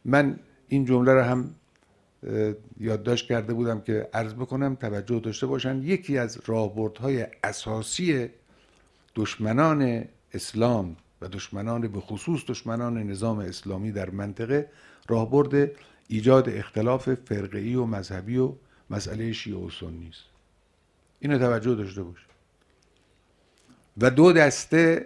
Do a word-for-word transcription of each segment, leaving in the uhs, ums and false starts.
من این جمله رو هم یادداشت کرده بودم که عرض بکنم توجه داشته باشن. یکی از راهبردهای اساسی دشمنان اسلام و دشمنان به خصوص دشمنان نظام اسلامی در منطقه راهبرد ایجاد اختلاف فرقه‌ای و مذهبی و مسئله شیعه و سنی است. اینو توجه داشته باش. و دو دسته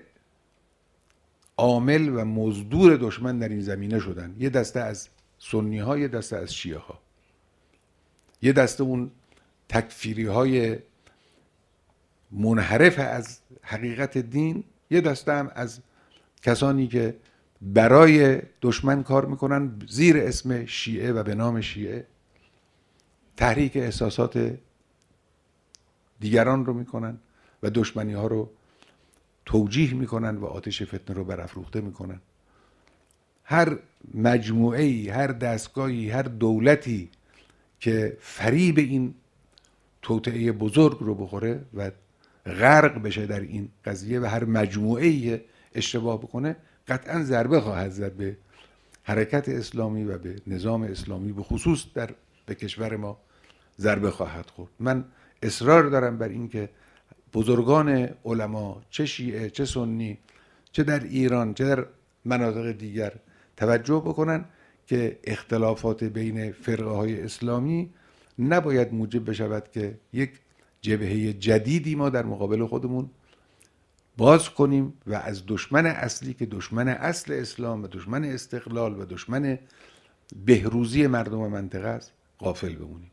عامل و مزدور دشمن در این زمینه شدن، یه دسته از سنی ها، یه دسته از شیعه ها. یه دسته اون تکفیری های منحرف از حقیقت دین، یه دسته هم از کسانی که برای دشمن کار میکنن زیر اسم شیعه و به نام شیعه تحریک احساسات دیگران رو میکنن و دشمنی ها رو توجیه میکنن و آتش فتنه رو برافروخته میکنن. هر مجموعه‌ای، هر دستگاهی، هر دولتی که فریب این توطئه بزرگ رو بخوره و غرق بشه در این قضیه و هر مجموعه‌ای اشتباه بکنه قطعا ضربه خواهد زد به حرکت اسلامی و به نظام اسلامی، به خصوص در به کشور ما ضربه خواهد خورد. من اصرار دارم بر این که بزرگان علما، چه شیعه چه سنی، چه در ایران چه در مناطق دیگر، توجه بکنن که اختلافات بین فرقه های اسلامی نباید موجب بشود که یک جبهه جدیدی ما در مقابل خودمون باز کنیم و از دشمن اصلی که دشمن اصل اسلام و دشمن استقلال و دشمن بهروزی مردم منطقه است غافل بمونیم.